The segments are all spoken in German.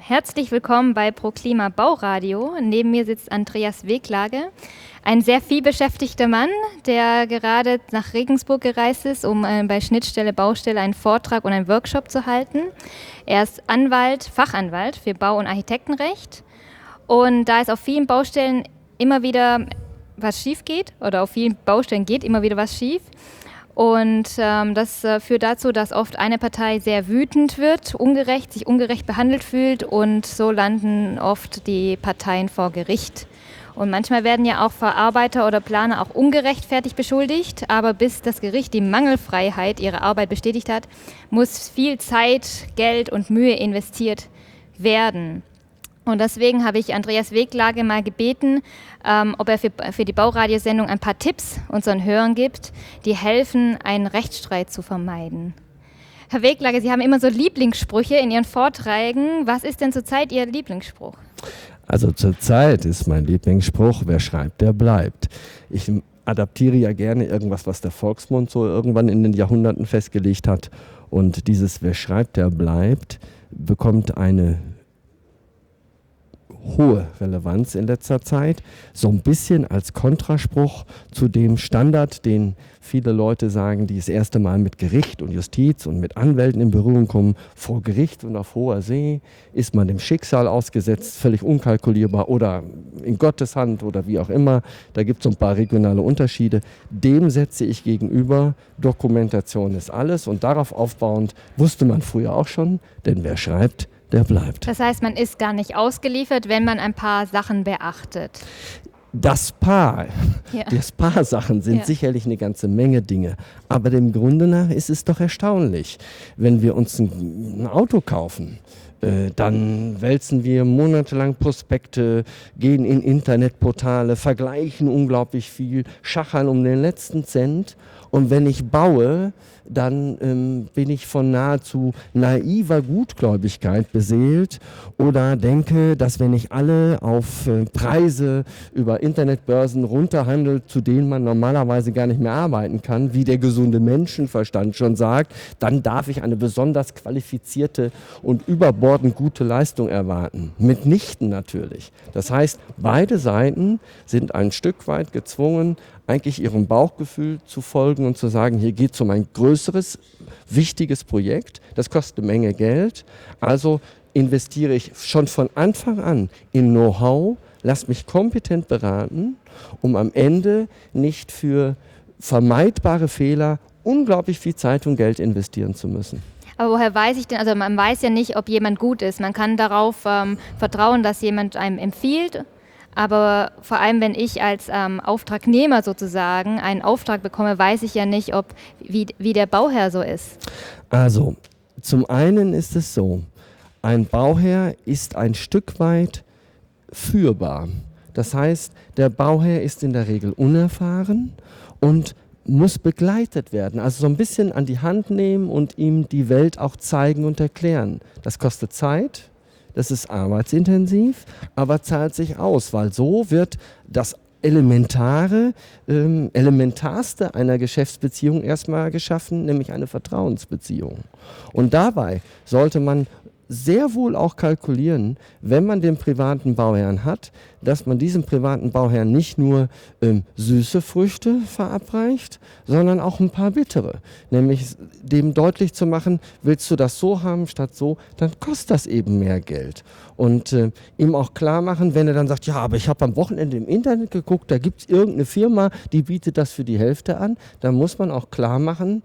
Herzlich willkommen bei ProKlima Bauradio. Neben mir sitzt Andreas Weglage, ein sehr vielbeschäftigter Mann, der gerade nach Regensburg gereist ist, um bei Schnittstelle Baustelle einen Vortrag und einen Workshop zu halten. Er ist Fachanwalt für Bau- und Architektenrecht. Und da es auf vielen Baustellen immer wieder was schief geht, oder auf vielen Baustellen geht immer wieder was schief, und das führt dazu, dass oft eine Partei sehr wütend wird, sich ungerecht behandelt fühlt, und so landen oft die Parteien vor Gericht. Und manchmal werden ja auch Verarbeiter oder Planer auch ungerechtfertigt beschuldigt, aber bis das Gericht die Mangelfreiheit ihrer Arbeit bestätigt hat, muss viel Zeit, Geld und Mühe investiert werden. Und deswegen habe ich Andreas Weglage mal gebeten, ob er für die Bauradiosendung ein paar Tipps unseren Hörern gibt, die helfen, einen Rechtsstreit zu vermeiden. Herr Weglage, Sie haben immer so Lieblingssprüche in Ihren Vorträgen. Was ist denn zurzeit Ihr Lieblingsspruch? Also zurzeit ist mein Lieblingsspruch: Wer schreibt, der bleibt. Ich adaptiere ja gerne irgendwas, was der Volksmund so irgendwann in den Jahrhunderten festgelegt hat. Und dieses Wer schreibt, der bleibt bekommt eine hohe Relevanz in letzter Zeit, so ein bisschen als Kontraspruch zu dem Standard, den viele Leute sagen, die das erste Mal mit Gericht und Justiz und mit Anwälten in Berührung kommen. Vor Gericht und auf hoher See ist man dem Schicksal ausgesetzt, völlig unkalkulierbar oder in Gottes Hand oder wie auch immer. Da gibt es so ein paar regionale Unterschiede. Dem setze ich gegenüber, Dokumentation ist alles, und darauf aufbauend wusste man früher auch schon, denn wer schreibt, der bleibt. Das heißt, man ist gar nicht ausgeliefert, wenn man ein paar Sachen beachtet. Das Paar Sachen sind sicherlich eine ganze Menge Dinge. Aber dem Grunde nach ist es doch erstaunlich, wenn wir uns ein Auto kaufen. Dann wälzen wir monatelang Prospekte, gehen in Internetportale, vergleichen unglaublich viel, schachern um den letzten Cent. Und wenn ich baue, dann bin ich von nahezu naiver Gutgläubigkeit beseelt oder denke, dass wenn ich alle auf Preise über Internetbörsen runterhandelt, zu denen man normalerweise gar nicht mehr arbeiten kann, wie der gesunde Menschenverstand schon sagt, dann darf ich eine besonders qualifizierte und überbordend gute Leistung erwarten. Mitnichten natürlich. Das heißt, beide Seiten sind ein Stück weit gezwungen, eigentlich ihrem Bauchgefühl zu folgen und zu sagen, hier geht es um ein größeres, wichtiges Projekt, das kostet eine Menge Geld, also investiere ich schon von Anfang an in Know-how, lass mich kompetent beraten, um am Ende nicht für vermeidbare Fehler unglaublich viel Zeit und Geld investieren zu müssen. Aber woher weiß ich denn, also man weiß ja nicht, ob jemand gut ist. Man kann darauf vertrauen, dass jemand einem empfiehlt. Aber vor allem, wenn ich als Auftragnehmer sozusagen einen Auftrag bekomme, weiß ich ja nicht, wie der Bauherr so ist. Also, zum einen ist es so, ein Bauherr ist ein Stück weit führbar. Das heißt, der Bauherr ist in der Regel unerfahren und muss begleitet werden, also so ein bisschen an die Hand nehmen und ihm die Welt auch zeigen und erklären. Das kostet Zeit. Das ist arbeitsintensiv, aber zahlt sich aus, weil so wird das Elementarste einer Geschäftsbeziehung erstmal geschaffen, nämlich eine Vertrauensbeziehung. Und dabei sollte man sehr wohl auch kalkulieren, wenn man den privaten Bauherrn hat, dass man diesem privaten Bauherrn nicht nur süße Früchte verabreicht, sondern auch ein paar bittere. Nämlich dem deutlich zu machen, willst du das so haben statt so, dann kostet das eben mehr Geld. Und ihm auch klar machen, wenn er dann sagt, ja, aber ich habe am Wochenende im Internet geguckt, da gibt es irgendeine Firma, die bietet das für die Hälfte an, dann muss man auch klar machen,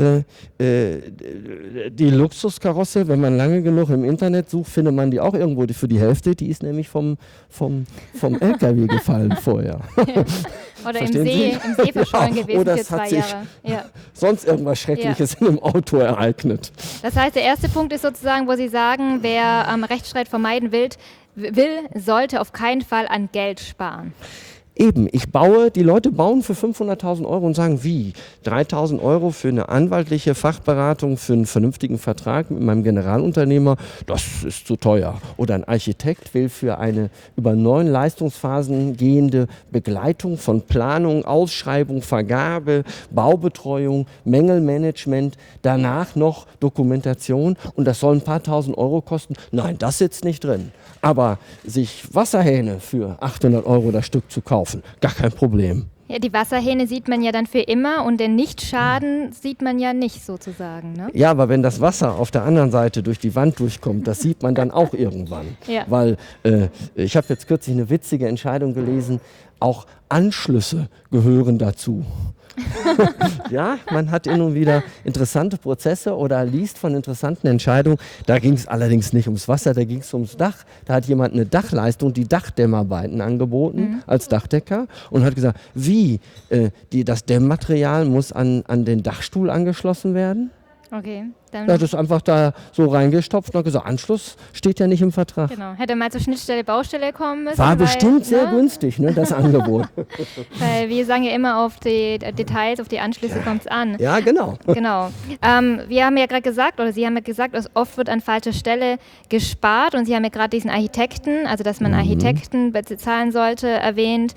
die Luxuskarosse, wenn man lange genug im Internet sucht, findet man die auch irgendwo für die Hälfte, die ist nämlich vom LKW gefallen vorher. Oder im See verschollen gewesen oder für 2 Jahre. Ja. Sonst irgendwas Schreckliches in einem Auto ereignet. Das heißt, der erste Punkt ist sozusagen, wo Sie sagen, wer Rechtsstreit vermeiden will, sollte auf keinen Fall an Geld sparen. Eben, die Leute bauen für 500.000 Euro und sagen, wie? 3.000 Euro für eine anwaltliche Fachberatung, für einen vernünftigen Vertrag mit meinem Generalunternehmer, das ist zu teuer. Oder ein Architekt will für eine über 9 Leistungsphasen gehende Begleitung von Planung, Ausschreibung, Vergabe, Baubetreuung, Mängelmanagement, danach noch Dokumentation und das soll ein paar tausend Euro kosten. Nein, das sitzt nicht drin. Aber sich Wasserhähne für 800 Euro das Stück zu kaufen, gar kein Problem. Ja, die Wasserhähne sieht man ja dann für immer und den Nichtschaden sieht man ja nicht sozusagen, ne? Ja, aber wenn das Wasser auf der anderen Seite durch die Wand durchkommt, das sieht man dann auch irgendwann. Ja. Weil ich habe jetzt kürzlich eine witzige Entscheidung gelesen, auch Anschlüsse gehören dazu. Ja, man hat immer wieder interessante Prozesse oder liest von interessanten Entscheidungen. Da ging es allerdings nicht ums Wasser, da ging es ums Dach. Da hat jemand eine Dachleistung, die Dachdämmarbeiten angeboten als Dachdecker und hat gesagt, das Dämmmaterial muss an den Dachstuhl angeschlossen werden. Okay. Er hat es einfach da so reingestopft und hat gesagt, Anschluss steht ja nicht im Vertrag. Genau. Hätte mal zur Schnittstelle Baustelle kommen müssen. War bestimmt sehr günstig, ne, das Angebot. Weil wir sagen ja immer, auf die Details, auf die Anschlüsse kommt es an. Ja, genau. Genau. Wir haben ja gerade gesagt, oder Sie haben ja gesagt, dass oft wird an falscher Stelle gespart und Sie haben ja gerade diesen Architekten, also dass man Architekten bezahlen sollte, erwähnt.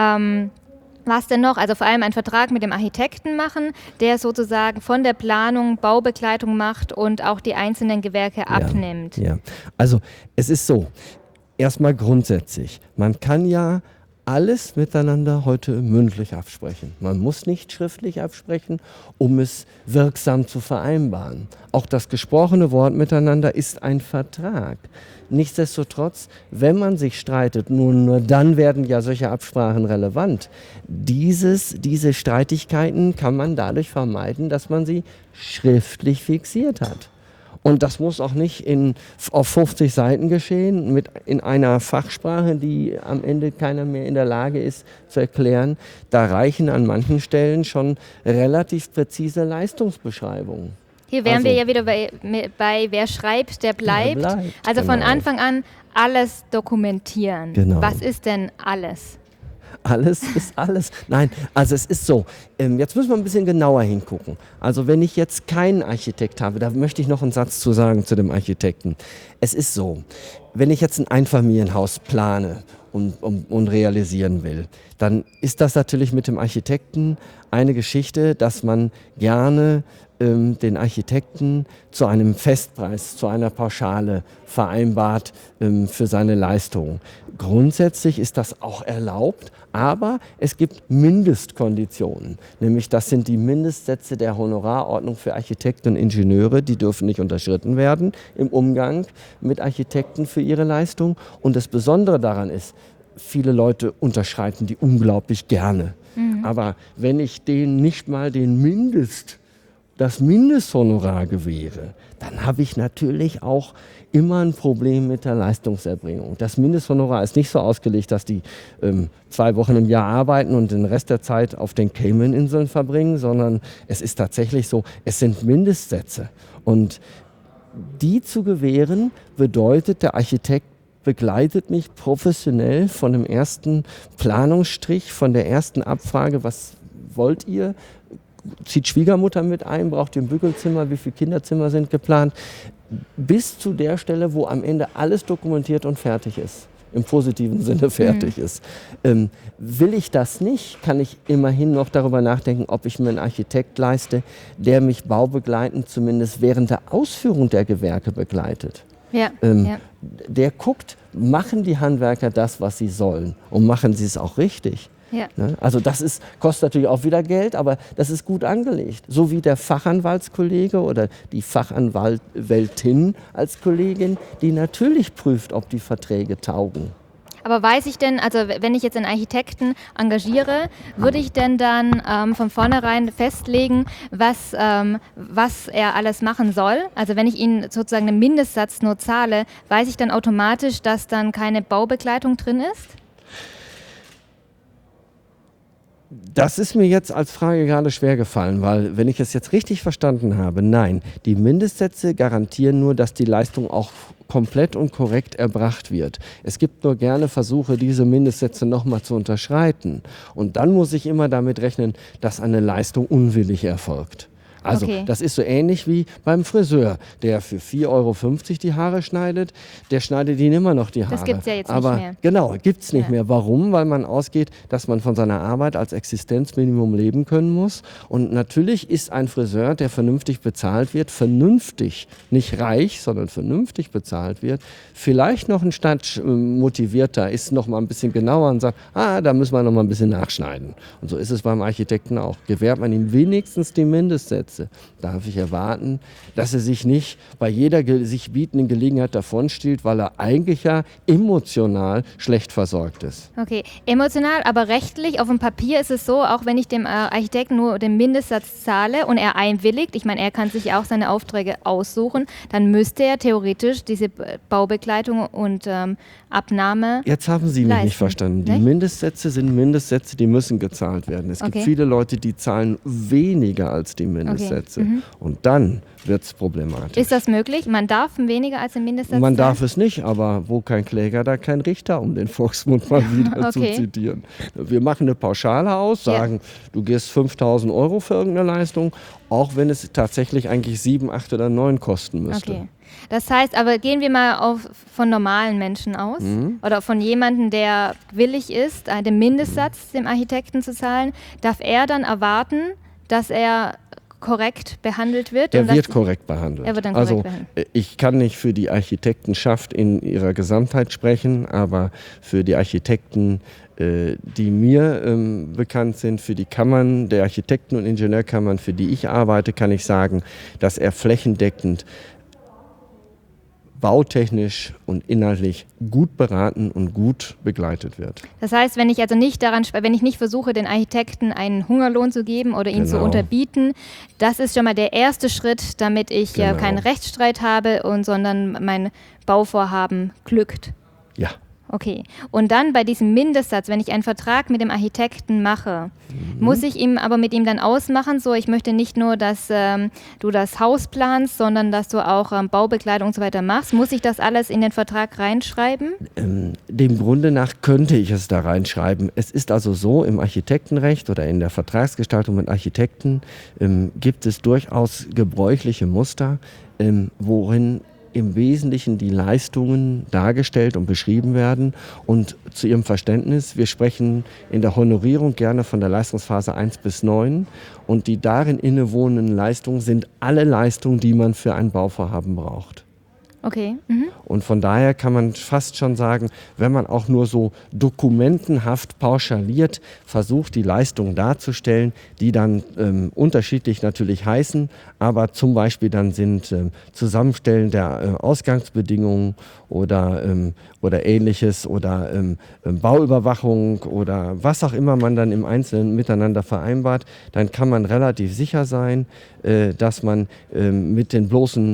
Was denn noch? Also vor allem einen Vertrag mit dem Architekten machen, der sozusagen von der Planung Baubegleitung macht und auch die einzelnen Gewerke abnimmt. Ja, also es ist so, erstmal grundsätzlich, man kann ja alles miteinander heute mündlich absprechen. Man muss nicht schriftlich absprechen, um es wirksam zu vereinbaren. Auch das gesprochene Wort miteinander ist ein Vertrag. Nichtsdestotrotz, wenn man sich streitet, nur dann werden ja solche Absprachen relevant. Diese Streitigkeiten kann man dadurch vermeiden, dass man sie schriftlich fixiert hat. Und das muss auch nicht auf 50 Seiten geschehen, in einer Fachsprache, die am Ende keiner mehr in der Lage ist zu erklären. Da reichen an manchen Stellen schon relativ präzise Leistungsbeschreibungen. Hier wären wir ja wieder bei wer schreibt, der bleibt. Also von Anfang an alles dokumentieren. Genau. Was ist denn alles? Alles ist alles. Nein, also es ist so. Jetzt müssen wir ein bisschen genauer hingucken. Also wenn ich jetzt keinen Architekt habe, da möchte ich noch einen Satz zu sagen zu dem Architekten. Es ist so, wenn ich jetzt ein Einfamilienhaus plane und realisieren will, dann ist das natürlich mit dem Architekten eine Geschichte, dass man gerne den Architekten zu einem Festpreis, zu einer Pauschale vereinbart für seine Leistung. Grundsätzlich ist das auch erlaubt, aber es gibt Mindestkonditionen. Nämlich das sind die Mindestsätze der Honorarordnung für Architekten und Ingenieure, die dürfen nicht unterschritten werden im Umgang mit Architekten für ihre Leistung. Und das Besondere daran ist, viele Leute unterschreiten die unglaublich gerne. Aber wenn ich denen nicht mal das Mindesthonorar gewähre, dann habe ich natürlich auch immer ein Problem mit der Leistungserbringung. Das Mindesthonorar ist nicht so ausgelegt, dass die 2 Wochen im Jahr arbeiten und den Rest der Zeit auf den Cayman-Inseln verbringen, sondern es ist tatsächlich so, es sind Mindestsätze. Und die zu gewähren, bedeutet, der Architekt begleitet mich professionell von dem ersten Planungsstrich, von der ersten Abfrage, was wollt ihr? Zieht Schwiegermutter mit ein, braucht ihr ein Bügelzimmer, wie viele Kinderzimmer sind geplant, bis zu der Stelle, wo am Ende alles dokumentiert und fertig ist, im positiven Sinne fertig ist. Will ich das nicht, kann ich immerhin noch darüber nachdenken, ob ich mir einen Architekt leiste, der mich baubegleitend zumindest während der Ausführung der Gewerke begleitet. Ja, Der guckt, machen die Handwerker das, was sie sollen und machen sie es auch richtig. Ja. Also das kostet natürlich auch wieder Geld, aber das ist gut angelegt. So wie der Fachanwaltskollege oder die Fachanwältin als Kollegin, die natürlich prüft, ob die Verträge taugen. Aber weiß ich denn, also wenn ich jetzt einen Architekten engagiere, würde ich denn dann von vornherein festlegen, was er alles machen soll? Also wenn ich ihn sozusagen einen Mindestsatz nur zahle, weiß ich dann automatisch, dass dann keine Baubegleitung drin ist? Das ist mir jetzt als Frage gerade schwer gefallen, weil, wenn ich es jetzt richtig verstanden habe, nein, die Mindestsätze garantieren nur, dass die Leistung auch komplett und korrekt erbracht wird. Es gibt nur gerne Versuche, diese Mindestsätze nochmal zu unterschreiten. Und dann muss ich immer damit rechnen, dass eine Leistung unwillig erfolgt. Also das ist so ähnlich wie beim Friseur, der für 4,50 € die Haare schneidet, der schneidet ihnen immer noch die Haare. Das gibt es ja jetzt Aber nicht mehr. Genau, gibt es nicht mehr. Warum? Weil man ausgeht, dass man von seiner Arbeit als Existenzminimum leben können muss. Und natürlich ist ein Friseur, der vernünftig bezahlt wird, vernünftig, nicht reich, sondern vernünftig bezahlt wird, vielleicht noch ein Stück motivierter, ist noch mal ein bisschen genauer und sagt, da müssen wir noch mal ein bisschen nachschneiden. Und so ist es beim Architekten auch. Gewährt man ihm wenigstens die Mindestsätze, darf ich erwarten, dass er sich nicht bei jeder sich bietenden Gelegenheit davonstiehlt, weil er eigentlich ja emotional schlecht versorgt ist. Okay, emotional, aber rechtlich, auf dem Papier ist es so, auch wenn ich dem Architekten nur den Mindestsatz zahle und er einwilligt, ich meine, er kann sich auch seine Aufträge aussuchen, dann müsste er theoretisch diese Baubegleitung und Abnahme Jetzt haben Sie mich nicht verstanden. Die Mindestsätze sind Mindestsätze, die müssen gezahlt werden. Es gibt viele Leute, die zahlen weniger als die Mindestsätze. Und dann wird es problematisch. Ist das möglich? Man darf weniger als den Mindestsatz Man darf es nicht, aber wo kein Kläger, da kein Richter, um den Volksmund mal wieder zu zitieren. Wir machen eine Pauschale aus, sagen, du gehst 5.000 € für irgendeine Leistung, auch wenn es tatsächlich eigentlich 7, 8 oder 9 kosten müsste. Okay. Das heißt, aber gehen wir mal von normalen Menschen aus oder von jemandem, der willig ist, den Mindestsatz dem Architekten zu zahlen, darf er dann erwarten, dass er korrekt behandelt wird? Er wird korrekt behandelt. Er wird dann korrekt behandelt. Ich kann nicht für die Architektenschaft in ihrer Gesamtheit sprechen, aber für die Architekten, die mir bekannt sind, für die Kammern der Architekten- und Ingenieurkammern, für die ich arbeite, kann ich sagen, dass er flächendeckend bautechnisch und inhaltlich gut beraten und gut begleitet wird. Das heißt, wenn ich also nicht wenn ich nicht versuche, den Architekten einen Hungerlohn zu geben oder ihn zu unterbieten, das ist schon mal der erste Schritt, damit ich keinen Rechtsstreit habe sondern mein Bauvorhaben glückt. Ja. Okay. Und dann bei diesem Mindestsatz, wenn ich einen Vertrag mit dem Architekten mache, muss ich aber mit ihm dann ausmachen, so ich möchte nicht nur, dass du das Haus planst, sondern dass du auch Baubekleidung und so weiter machst. Muss ich das alles in den Vertrag reinschreiben? Dem Grunde nach könnte ich es da reinschreiben. Es ist also so, im Architektenrecht oder in der Vertragsgestaltung mit Architekten gibt es durchaus gebräuchliche Muster, worin im Wesentlichen die Leistungen dargestellt und beschrieben werden. Und zu Ihrem Verständnis, wir sprechen in der Honorierung gerne von der Leistungsphase 1 bis 9 und die darin innewohnenden Leistungen sind alle Leistungen, die man für ein Bauvorhaben braucht. Okay. Und von daher kann man fast schon sagen, wenn man auch nur so dokumentenhaft pauschaliert versucht, die Leistungen darzustellen, die dann unterschiedlich natürlich heißen, aber zum Beispiel dann sind Zusammenstellen der Ausgangsbedingungen oder Ähnliches oder Bauüberwachung oder was auch immer man dann im Einzelnen miteinander vereinbart, dann kann man relativ sicher sein, dass man mit der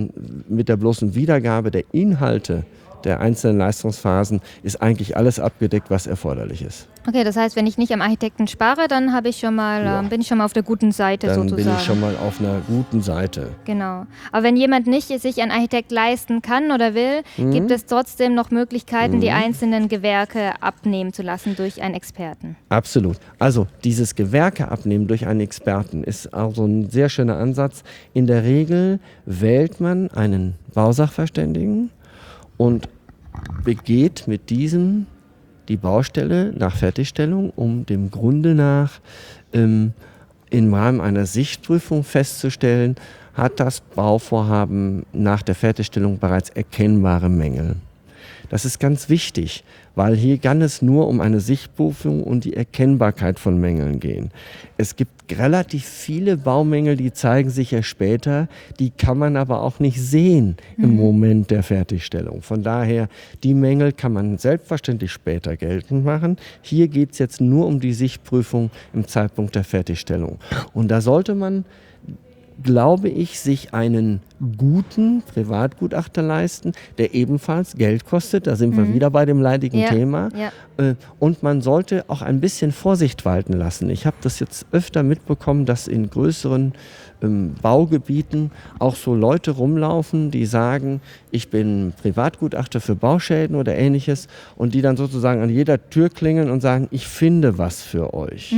bloßen Wiedergabe der Inhalte der einzelnen Leistungsphasen ist eigentlich alles abgedeckt, was erforderlich ist. Okay, das heißt, wenn ich nicht am Architekten spare, dann bin ich schon mal auf der guten Seite dann sozusagen. Dann bin ich schon mal auf einer guten Seite. Genau. Aber wenn jemand nicht sich einen Architekt leisten kann oder will, gibt es trotzdem noch Möglichkeiten, die einzelnen Gewerke abnehmen zu lassen durch einen Experten. Absolut. Also dieses Gewerke abnehmen durch einen Experten ist also ein sehr schöner Ansatz. In der Regel wählt man einen Bausachverständigen und begeht mit diesem die Baustelle nach Fertigstellung, um dem Grunde nach im Rahmen einer Sichtprüfung festzustellen, hat das Bauvorhaben nach der Fertigstellung bereits erkennbare Mängel. Das ist ganz wichtig, weil hier kann es nur um eine Sichtprüfung und die Erkennbarkeit von Mängeln gehen. Es gibt relativ viele Baumängel, die zeigen sich ja später, die kann man aber auch nicht sehen im Moment der Fertigstellung. Von daher, die Mängel kann man selbstverständlich später geltend machen. Hier geht es jetzt nur um die Sichtprüfung im Zeitpunkt der Fertigstellung. Und da sollte man glaube ich, sich einen guten Privatgutachter leisten, der ebenfalls Geld kostet. Da sind wir wieder bei dem leidigen Thema. Ja. Und man sollte auch ein bisschen Vorsicht walten lassen. Ich habe das jetzt öfter mitbekommen, dass in größeren Baugebieten auch so Leute rumlaufen, die sagen, ich bin Privatgutachter für Bauschäden oder Ähnliches und die dann sozusagen an jeder Tür klingeln und sagen, ich finde was für euch.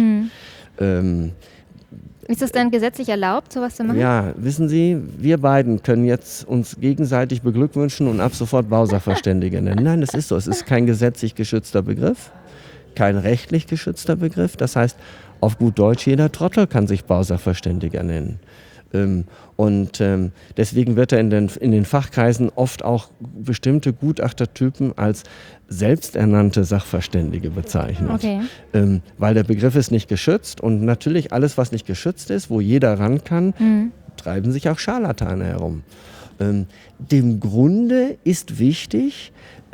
Ist das dann gesetzlich erlaubt, sowas zu machen? Ja, wissen Sie, wir beiden können jetzt uns gegenseitig beglückwünschen und ab sofort Bausachverständige nennen. Nein, das ist so. Es ist kein gesetzlich geschützter Begriff, kein rechtlich geschützter Begriff. Das heißt, auf gut Deutsch, jeder Trottel kann sich Bausachverständiger nennen. Deswegen wird er in den Fachkreisen oft auch bestimmte Gutachtertypen als selbsternannte Sachverständige bezeichnet. Okay. Weil der Begriff ist nicht geschützt und natürlich alles, was nicht geschützt ist, wo jeder ran kann, treiben sich auch Scharlatane herum. Dem Grunde ist wichtig,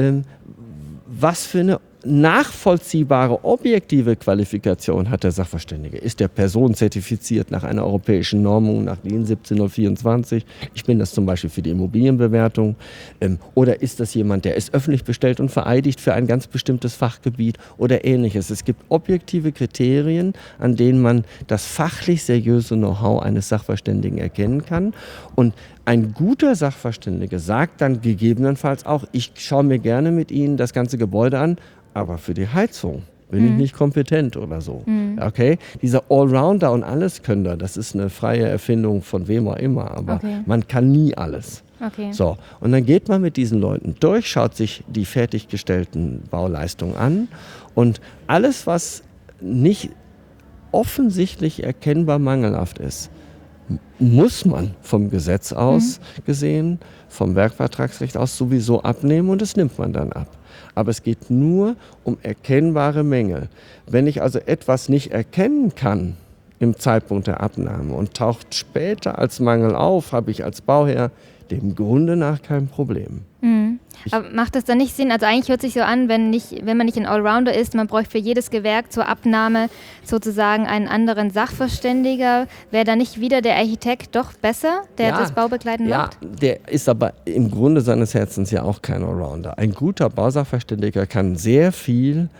was für eine nachvollziehbare, objektive Qualifikation hat der Sachverständige. Ist der Person zertifiziert nach einer europäischen Normung, nach DIN 17024? Ich bin das zum Beispiel für die Immobilienbewertung. Oder ist das jemand, der ist öffentlich bestellt und vereidigt für ein ganz bestimmtes Fachgebiet oder Ähnliches? Es gibt objektive Kriterien, an denen man das fachlich seriöse Know-how eines Sachverständigen erkennen kann. Und ein guter Sachverständige sagt dann gegebenenfalls auch, ich schaue mir gerne mit Ihnen das ganze Gebäude an, aber für die Heizung bin ich nicht kompetent oder so. Okay? Dieser Allrounder und Alleskönner, das ist eine freie Erfindung von wem auch immer, aber man kann nie alles. Okay. So, und dann geht man mit diesen Leuten durch, schaut sich die fertiggestellten Bauleistungen an und alles, was nicht offensichtlich erkennbar mangelhaft ist, muss man vom Gesetz aus gesehen, vom Werkvertragsrecht aus sowieso abnehmen und das nimmt man dann ab. Aber es geht nur um erkennbare Mängel. Wenn ich also etwas nicht erkennen kann im Zeitpunkt der Abnahme und taucht später als Mangel auf, habe ich als Bauherr dem Grunde nach kein Problem. Aber macht das dann nicht Sinn? Also eigentlich hört sich so an, wenn man nicht ein Allrounder ist, man bräuchte für jedes Gewerk zur Abnahme sozusagen einen anderen Sachverständiger. Wäre da nicht wieder der Architekt doch besser, der das Baubegleiten macht? Ja, der ist aber im Grunde seines Herzens ja auch kein Allrounder. Ein guter Bausachverständiger kann sehr viel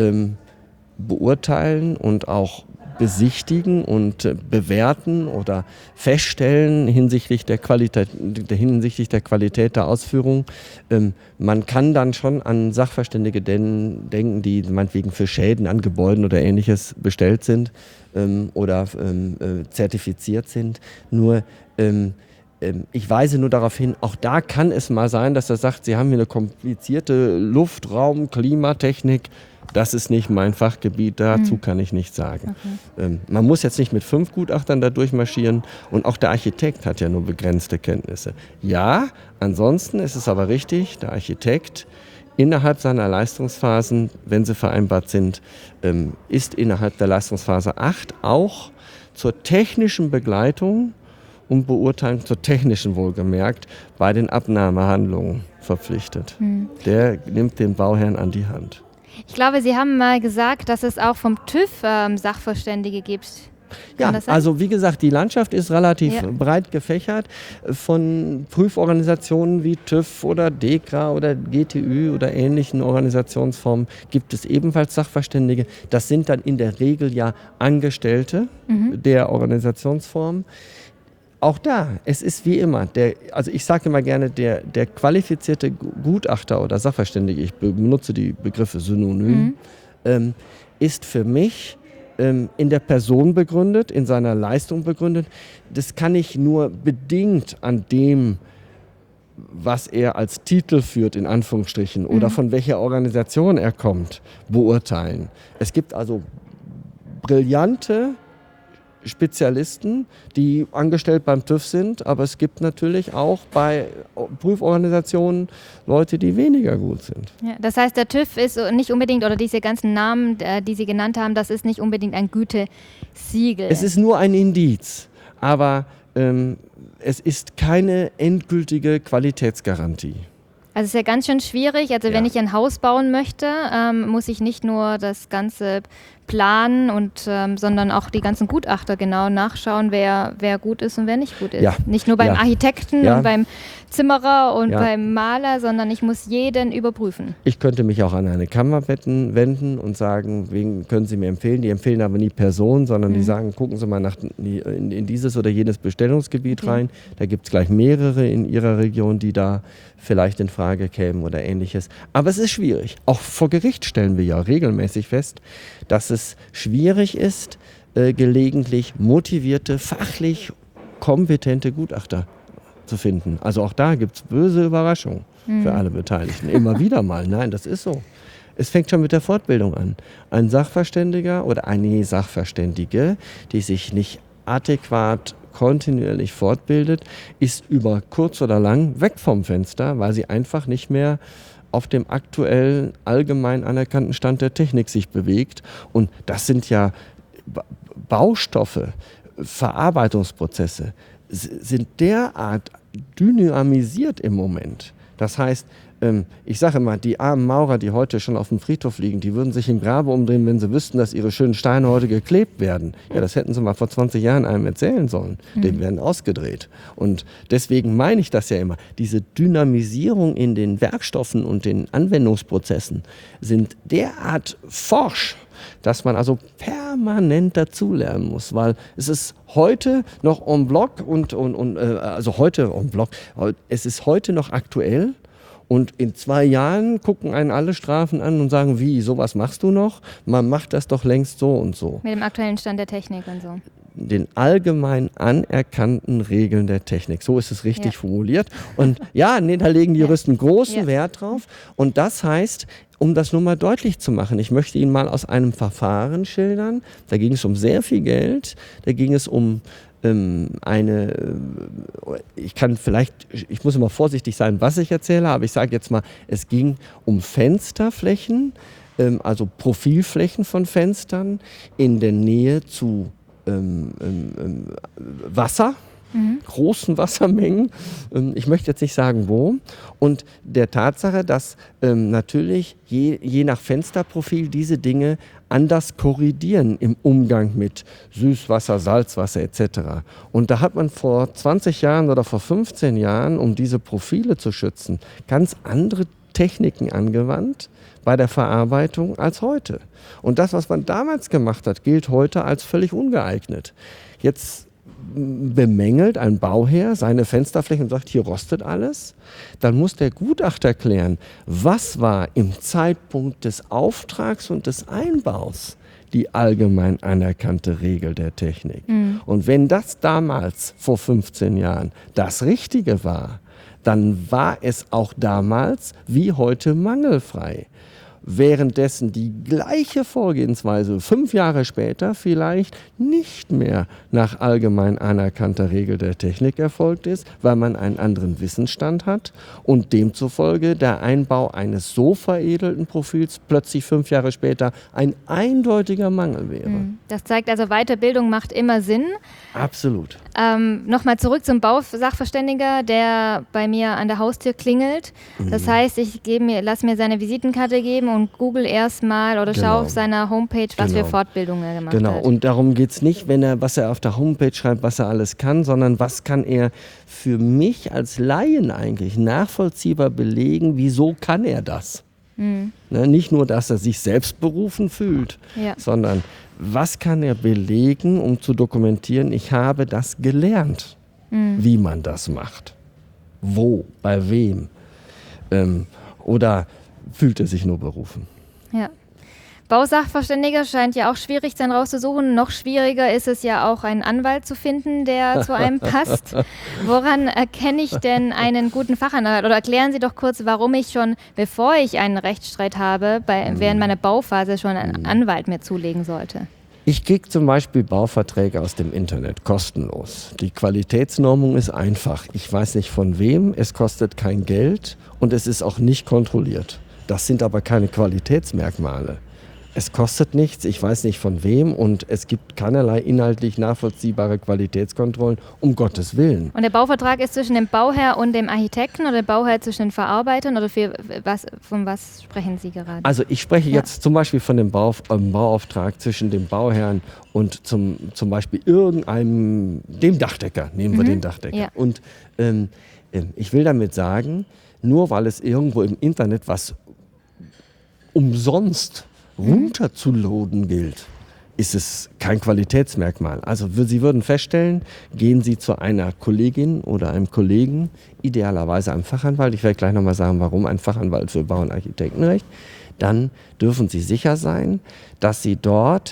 beurteilen und auch besichtigen und bewerten oder feststellen hinsichtlich der Qualität der Ausführung. Man kann dann schon an Sachverständige denken, die meinetwegen für Schäden an Gebäuden oder Ähnliches bestellt sind oder zertifiziert sind. Nur ich weise nur darauf hin, auch da kann es mal sein, dass er sagt, Sie haben hier eine komplizierte Luftraum, Klimatechnik. Das ist nicht mein Fachgebiet, dazu kann ich nichts sagen. Okay. Man muss jetzt nicht mit 5 Gutachtern da durchmarschieren und auch der Architekt hat ja nur begrenzte Kenntnisse. Ja, ansonsten ist es aber richtig, der Architekt innerhalb seiner Leistungsphasen, wenn sie vereinbart sind, ist innerhalb der Leistungsphase 8 auch zur technischen Begleitung und Beurteilung, zur technischen wohlgemerkt, bei den Abnahmehandlungen verpflichtet. Der nimmt den Bauherrn an die Hand. Ich glaube, Sie haben mal gesagt, dass es auch vom TÜV Sachverständige gibt. Ja, also wie gesagt, die Landschaft ist relativ breit gefächert. Von Prüforganisationen wie TÜV oder DEKRA oder GTÜ oder ähnlichen Organisationsformen gibt es ebenfalls Sachverständige. Das sind dann in der Regel ja Angestellte der Organisationsform. Auch da, es ist wie immer, also ich sage immer gerne, der qualifizierte Gutachter oder Sachverständige, ich benutze die Begriffe synonym, ist für mich in der Person begründet, in seiner Leistung begründet. Das kann ich nur bedingt an dem, was er als Titel führt, in Anführungsstrichen, oder von welcher Organisation er kommt, beurteilen. Es gibt also brillante Spezialisten, die angestellt beim TÜV sind, aber es gibt natürlich auch bei Prüforganisationen Leute, die weniger gut sind. Ja, das heißt, der TÜV ist nicht unbedingt, oder diese ganzen Namen, die Sie genannt haben, das ist nicht unbedingt ein Gütesiegel. Es ist nur ein Indiz, aber es ist keine endgültige Qualitätsgarantie. Also es ist ja ganz schön schwierig. Also wenn ich ein Haus bauen möchte, muss ich nicht nur das ganze planen sondern auch die ganzen Gutachter genau nachschauen, wer gut ist und wer nicht gut ist. Ja. Nicht nur beim Architekten und beim Zimmerer und beim Maler, sondern ich muss jeden überprüfen. Ich könnte mich auch an eine Kammer wenden und sagen, wen können Sie mir empfehlen? Die empfehlen aber nie Personen, sondern die sagen, gucken Sie mal in dieses oder jenes Bestellungsgebiet rein. Da gibt es gleich mehrere in Ihrer Region, die da vielleicht in Frage kämen oder Ähnliches. Aber es ist schwierig. Auch vor Gericht stellen wir ja regelmäßig fest, dass es schwierig ist, gelegentlich motivierte, fachlich kompetente Gutachter zu finden. Also auch da gibt es böse Überraschungen für alle Beteiligten. Immer wieder mal. Nein, das ist so. Es fängt schon mit der Fortbildung an. Ein Sachverständiger oder eine Sachverständige, die sich nicht adäquat kontinuierlich fortbildet, ist über kurz oder lang weg vom Fenster, weil sie einfach nicht mehr auf dem aktuellen, allgemein anerkannten Stand der Technik sich bewegt. Und das sind ja Baustoffe, Verarbeitungsprozesse, sind derart dynamisiert im Moment. Das heißt, ich sage immer, die armen Maurer, die heute schon auf dem Friedhof liegen, die würden sich im Grabe umdrehen, wenn sie wüssten, dass ihre schönen Steine heute geklebt werden. Ja, das hätten sie mal vor 20 Jahren einem erzählen sollen. Die werden ausgedreht. Und deswegen meine ich das ja immer. Diese Dynamisierung in den Werkstoffen und den Anwendungsprozessen sind derart forsch, dass man also permanent dazulernen muss, weil es ist heute noch en bloc es ist heute noch aktuell. Und in 2 Jahren gucken einen alle Strafen an und sagen, wie, sowas machst du noch? Man macht das doch längst so und so. Mit dem aktuellen Stand der Technik und so. Den allgemein anerkannten Regeln der Technik. So ist es richtig formuliert. Und da legen die Juristen großen Wert drauf. Und das heißt, um das nur mal deutlich zu machen, ich möchte Ihnen mal aus einem Verfahren schildern. Da ging es um sehr viel Geld. Da ging es um ich muss immer vorsichtig sein, was ich erzähle, aber ich sage jetzt mal, es ging um Fensterflächen, also Profilflächen von Fenstern in der Nähe zu Wasser, großen Wassermengen. Ich möchte jetzt nicht sagen, wo. Und der Tatsache, dass natürlich je nach Fensterprofil diese Dinge anders korrigieren im Umgang mit Süßwasser, Salzwasser etc. Und da hat man vor 20 Jahren oder vor 15 Jahren, um diese Profile zu schützen, ganz andere Techniken angewandt bei der Verarbeitung als heute. Und das, was man damals gemacht hat, gilt heute als völlig ungeeignet. Jetzt bemängelt ein Bauherr seine Fensterflächen und sagt, hier rostet alles, dann muss der Gutachter klären, was war im Zeitpunkt des Auftrags und des Einbaus die allgemein anerkannte Regel der Technik. Und wenn das damals vor 15 Jahren das Richtige war, dann war es auch damals wie heute mangelfrei. Währenddessen die gleiche Vorgehensweise 5 Jahre später vielleicht nicht mehr nach allgemein anerkannter Regel der Technik erfolgt ist, weil man einen anderen Wissensstand hat und demzufolge der Einbau eines so veredelten Profils plötzlich 5 Jahre später ein eindeutiger Mangel wäre. Das zeigt also, Weiterbildung macht immer Sinn. Absolut. Nochmal zurück zum Bausachverständiger, der bei mir an der Haustür klingelt. Das heißt, ich lasse mir seine Visitenkarte geben und google erstmal oder schaue auf seiner Homepage, was für Fortbildungen er gemacht hat. Genau, und darum geht es nicht, was er auf der Homepage schreibt, was er alles kann, sondern was kann er für mich als Laien eigentlich nachvollziehbar belegen, wieso kann er das? Nicht nur, dass er sich selbst berufen fühlt, sondern was kann er belegen, um zu dokumentieren, ich habe das gelernt, wie man das macht. Wo, bei wem? Oder fühlt er sich nur berufen? Ja. Bausachverständiger scheint ja auch schwierig sein rauszusuchen. Noch schwieriger ist es ja auch, einen Anwalt zu finden, der zu einem passt. Woran erkenne ich denn einen guten Fachanwalt? Oder erklären Sie doch kurz, warum ich schon, bevor ich einen Rechtsstreit habe, während meiner Bauphase schon einen Anwalt mir zulegen sollte. Ich kriege zum Beispiel Bauverträge aus dem Internet, kostenlos. Die Qualitätsnormung ist einfach. Ich weiß nicht von wem, es kostet kein Geld und es ist auch nicht kontrolliert. Das sind aber keine Qualitätsmerkmale. Es kostet nichts, ich weiß nicht von wem und es gibt keinerlei inhaltlich nachvollziehbare Qualitätskontrollen, um Gottes Willen. Und der Bauvertrag ist zwischen dem Bauherr und dem Architekten oder der Bauherr zwischen den Verarbeitern oder von was sprechen Sie gerade? Also ich spreche jetzt zum Beispiel von dem Bauauftrag zwischen dem Bauherrn und zum Beispiel dem Dachdecker, nehmen wir den Dachdecker. Ja. Und ich will damit sagen, nur weil es irgendwo im Internet was umsonst runterzuladen gilt, ist es kein Qualitätsmerkmal. Also Sie würden feststellen, gehen Sie zu einer Kollegin oder einem Kollegen, idealerweise einem Fachanwalt, ich werde gleich nochmal sagen, warum ein Fachanwalt für Bau- und Architektenrecht, dann dürfen Sie sicher sein, dass Sie dort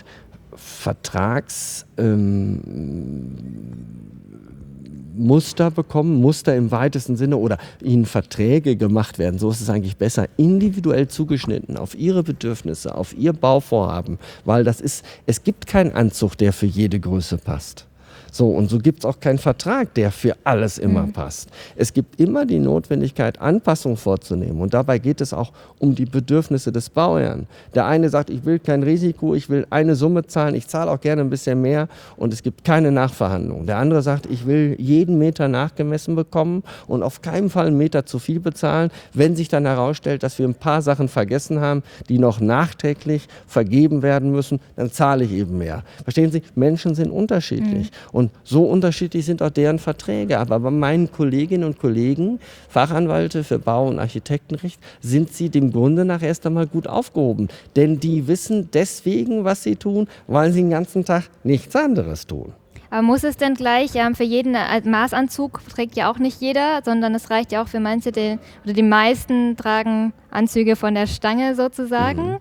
Muster bekommen, Muster im weitesten Sinne oder ihnen Verträge gemacht werden. So ist es eigentlich besser, individuell zugeschnitten auf ihre Bedürfnisse, auf ihr Bauvorhaben, weil es gibt keinen Anzug, der für jede Größe passt. So, und so gibt es auch keinen Vertrag, der für alles immer passt. Es gibt immer die Notwendigkeit, Anpassungen vorzunehmen. Und dabei geht es auch um die Bedürfnisse des Bauherrn. Der eine sagt, ich will kein Risiko, ich will eine Summe zahlen, ich zahle auch gerne ein bisschen mehr und es gibt keine Nachverhandlung. Der andere sagt, ich will jeden Meter nachgemessen bekommen und auf keinen Fall einen Meter zu viel bezahlen. Wenn sich dann herausstellt, dass wir ein paar Sachen vergessen haben, die noch nachträglich vergeben werden müssen, dann zahle ich eben mehr. Verstehen Sie? Menschen sind unterschiedlich. Und so unterschiedlich sind auch deren Verträge. Aber bei meinen Kolleginnen und Kollegen, Fachanwälte für Bau- und Architektenrecht, sind sie dem Grunde nach erst einmal gut aufgehoben. Denn die wissen deswegen, was sie tun, weil sie den ganzen Tag nichts anderes tun. Aber muss es denn gleich für jeden Maßanzug trägt ja auch nicht jeder, sondern es reicht ja auch für manche, oder die meisten tragen Anzüge von der Stange sozusagen.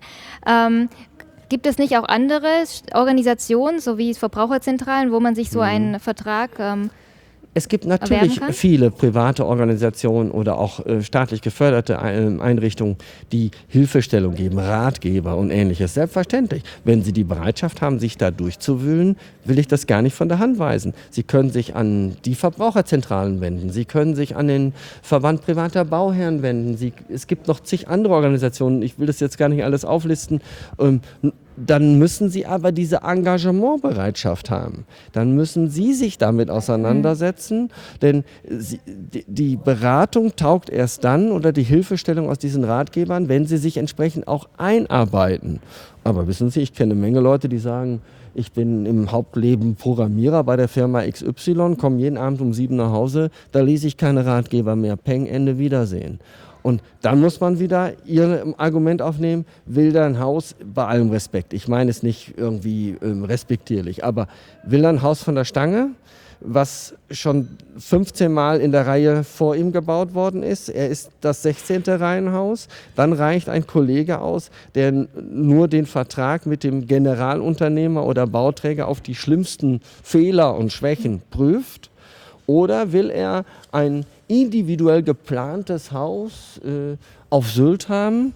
Gibt es nicht auch andere Organisationen, so wie Verbraucherzentralen, wo man sich so einen Vertrag Es gibt natürlich viele private Organisationen oder auch staatlich geförderte Einrichtungen, die Hilfestellung geben, Ratgeber und Ähnliches. Selbstverständlich. Wenn Sie die Bereitschaft haben, sich da durchzuwühlen, will ich das gar nicht von der Hand weisen. Sie können sich an die Verbraucherzentralen wenden. Sie können sich an den Verband privater Bauherren wenden. Es gibt noch zig andere Organisationen. Ich will das jetzt gar nicht alles auflisten. Dann müssen Sie aber diese Engagementbereitschaft haben. Dann müssen Sie sich damit auseinandersetzen, denn die Beratung taugt erst dann oder die Hilfestellung aus diesen Ratgebern, wenn Sie sich entsprechend auch einarbeiten. Aber wissen Sie, ich kenne eine Menge Leute, die sagen, ich bin im Hauptleben Programmierer bei der Firma XY, komme jeden Abend um 7 nach Hause, da lese ich keine Ratgeber mehr. Peng, Ende, Wiedersehen. Und dann muss man wieder ihr Argument aufnehmen, will da ein Haus, bei allem Respekt, ich meine es nicht irgendwie respektierlich, aber will da ein Haus von der Stange, was schon 15 Mal in der Reihe vor ihm gebaut worden ist. Er ist das 16. Reihenhaus. Dann reicht ein Kollege aus, der nur den Vertrag mit dem Generalunternehmer oder Bauträger auf die schlimmsten Fehler und Schwächen prüft. Oder will er ein individuell geplantes Haus auf Sylt haben,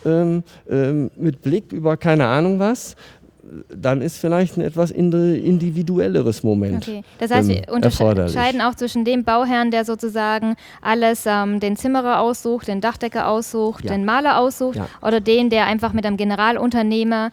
mit Blick über keine Ahnung was? Dann ist vielleicht ein etwas individuelleres Moment. Okay. Das heißt, wir unterscheiden auch zwischen dem Bauherrn, der sozusagen alles, den Zimmerer aussucht, den Dachdecker aussucht, den Maler aussucht, oder den, der einfach mit einem Generalunternehmer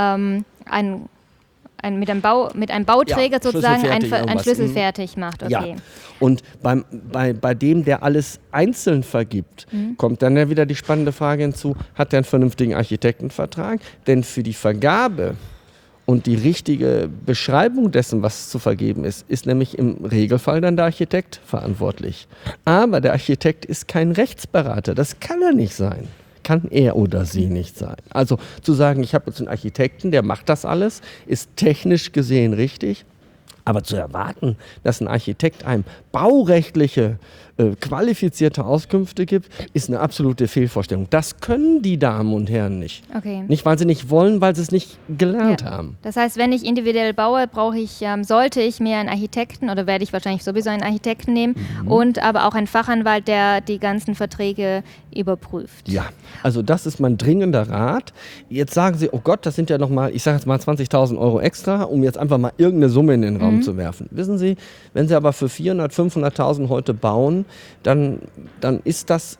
mit einem Bauträger sozusagen einen Schlüssel fertig macht. Okay. Ja. Und bei dem, der alles einzeln vergibt, kommt dann ja wieder die spannende Frage hinzu, hat er einen vernünftigen Architektenvertrag? Denn für die Vergabe und die richtige Beschreibung dessen, was zu vergeben ist, ist nämlich im Regelfall dann der Architekt verantwortlich. Aber der Architekt ist kein Rechtsberater, das kann er nicht sein. Kann er oder sie nicht sein. Also zu sagen, ich habe jetzt einen Architekten, der macht das alles, ist technisch gesehen richtig. Aber zu erwarten, dass ein Architekt einem baurechtliche, qualifizierte Auskünfte gibt, ist eine absolute Fehlvorstellung. Das können die Damen und Herren nicht. Okay. Nicht, weil sie nicht wollen, weil sie es nicht gelernt haben. Das heißt, wenn ich individuell baue, sollte ich mir einen Architekten, oder werde ich wahrscheinlich sowieso einen Architekten nehmen, und aber auch einen Fachanwalt, der die ganzen Verträge überprüft. Ja, also das ist mein dringender Rat. Jetzt sagen Sie, oh Gott, das sind ja nochmal, ich sage jetzt mal 20.000 Euro extra, um jetzt einfach mal irgendeine Summe in den Raum zu werfen. Wissen Sie, wenn Sie aber für 400.000, 500.000 heute bauen, dann ist das